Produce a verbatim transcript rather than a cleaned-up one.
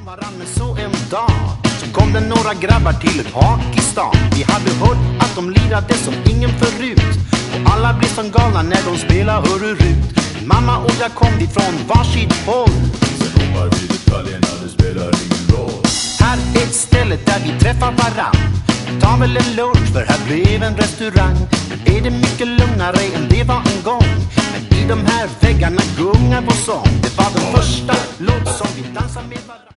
om varann, men så en dag så kom det några grabbar till ett hak i stan. Vi hade hört att de lirade som ingen förut, och alla blev som galna när de spelade hörurut. Mamma och jag kom dit från varsitt håll. Sen hoppar vi detaljerna, det spelar ingen roll. Här är ett ställe där vi träffar varann. Ta väl en lunch, för här blev en restaurang. Men är det mycket lugnare än det var en gång. Men i de här väggarna gungar vår sång. Det var den första låt som vi dansade med varann.